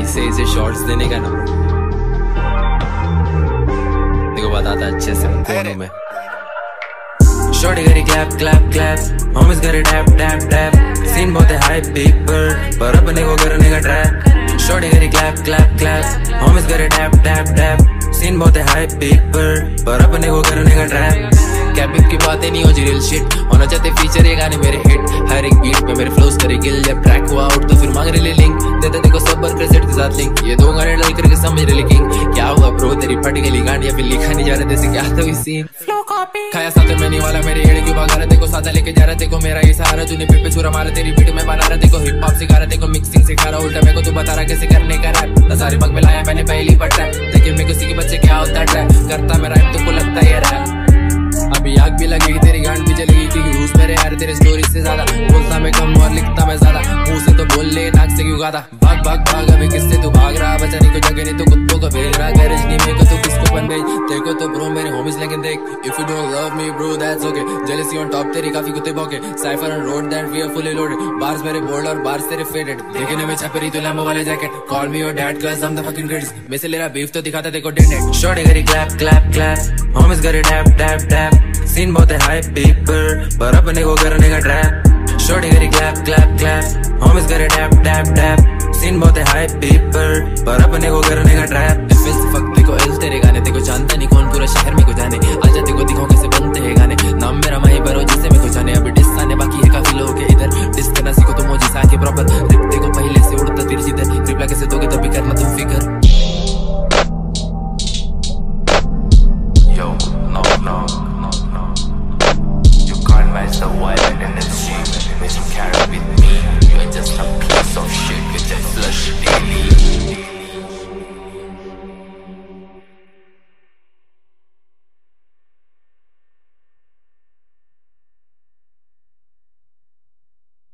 यहीं से इसे शॉर्ट्स देने का ना, देखो बताता अच्छे से दोनों में। शॉर्टी करी क्लैप क्लैप क्लैप, होमिस करे टैप टैप टैप, सीन बहुत है हाई बिग बर्ड पर अपने को करने का ट्रैप। शॉर्टी करी क्लैप क्लैप क्लैप, होमिस करे टैप टैप टैप, सीन बहुत है हाई बिग बर्ड पर अपने को करने का ट्रैप। कैपिंग की बातें नहीं हो जी रियल शिट, होना चाहते फीचर ये गाने मेरे हिट, हर एक बीट पे मेरे फ्लोस करे किल। जब ट्रैक हुआ आउट तो फिर मांग रहे लिंक, देते देखो सब क्रेडिट के साथ लिंक, ये दो गाने डाल करके समझ रहे किंग। क्या हुआ ब्रो तेरी फट गई गांड, या फिर लिखा नहीं जा रहा जैसे क्या था इस सीन। फ्लो कॉपी खाया साथ में नहीं वाला मेरे एड़े क्यों भागा रहा, देखो सादा लेके जा रहा, देखो मेरा ये सहारा, तूने पिट पे छुरा मारा, तेरी बीट में बना रहा, देखो हिप हॉप सिखा रहा, देखो मिक्सिंग सिखा रहा, उल्टा मेरे को तू बता रहा कैसे करने का रैप। सारे पग में लाया मैंने पहली बार ट्रैप, देखिए मैं किसी के बच्चे क्या होता है ट्रैप करता मेरा रैप, तुमको लगता है ये रैप। अभी आग भी लगेगी तेरी गांड भी जलेगी, क्योंकि व्यूज मेरे यार तेरे स्टोरी से ज्यादा, बोलता मैं कम और लिखता मैं ज्यादा, मुंह से तो बोल ले नाक से क्यों गाता। भाग भाग भाग अभी किससे तू भाग रहा, बचाने को जगह नहीं तो कुत्तों को भेज रहा, गैरेज नहीं मेरे को तो किसको बन गई। देखो तो ब्रो मेरे होमीज लेकिन देख, if you don't love me bro that's okay, jealousy on top तेरी काफी कुत्ते भौंके, cypher on road that we are fully loaded, bars मेरे बोल्ड और बार्स तेरे फेडेड, देखने में छपरी तो लैम्बो वाले jacket, call me your dad cuz I'm the fucking greatest, मैं से ले रहा बीफ तो दिखाता देखो डेड। शॉर्टी करी क्लैप क्लैप क्लैप, होमीज करे टैप टैप टैप, सीन बहुत है हाई बिग बर्ड पर अपने को करने का ट्रैप। शॉर्टी करी क्लैप क्लैप क्लैप, होमिस करे टैप टैप टैप, सीन बहुत है हाई बिग बर्ड पर अपने को करने का ट्रैप। फक देखो एल तेरे गाने, देखो जानता नहीं कौन पूरा शहर में को जाने, आजा देखो दिखाओ कैसे बनते हैं गाने, नाम मेरा माही बरो जिसे मैं को जाने। अभी